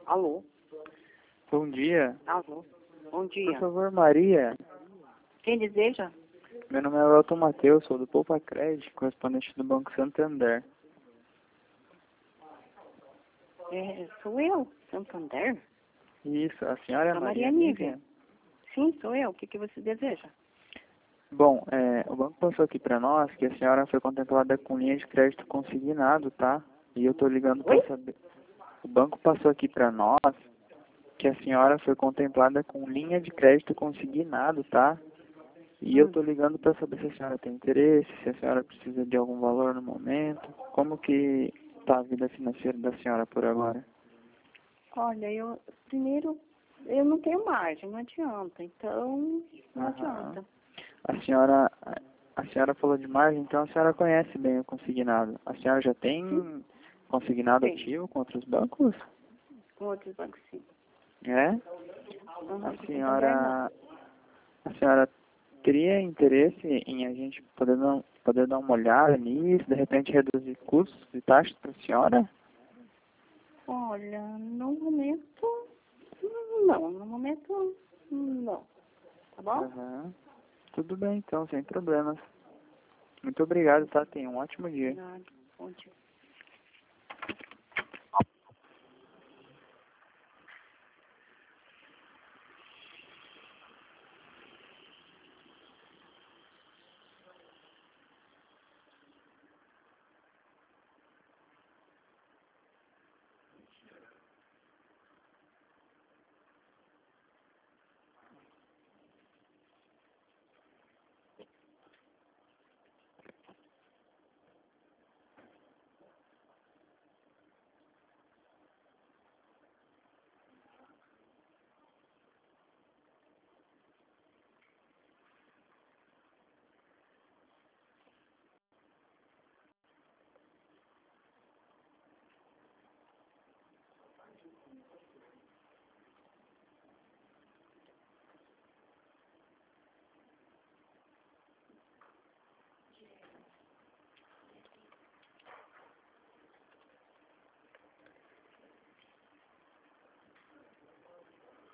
Alô? Bom dia. Alô? Bom Por dia. favor, Maria. Quem deseja? Meu nome é Elton Matheus, sou do Poupa Crédito, correspondente do Banco Santander. Sou eu, Santander? Isso, a senhora é Sou Maria Maria Nívia. Nívia? Sim, sou eu. O que você deseja? Bom, o banco passou aqui para nós que a senhora foi contemplada com linha de crédito consignado, tá? E eu tô ligando para Oi? saber. O banco passou aqui para nós que a senhora foi contemplada com linha de crédito consignado, tá? E eu tô ligando para saber se a senhora tem interesse, se a senhora precisa de algum valor no momento. Como que tá a vida financeira da senhora por agora? Olha, primeiro, eu não tenho margem, não adianta. Então, não Aham. adianta. A senhora falou de margem, então a senhora conhece bem o consignado. A senhora já Sim, tem consignado tem. ativo com outros bancos? Com outros bancos, sim. É? Uhum, A com Santander, não. senhora teria interesse em a gente poder dar uma olhada nisso, de repente reduzir custos e taxas para a senhora? Olha, no momento, não. No momento, não. Tá bom? Aham. Tudo bem então, sem problemas. Muito obrigado, tá? Tenha um ótimo dia. Nada. Bom dia.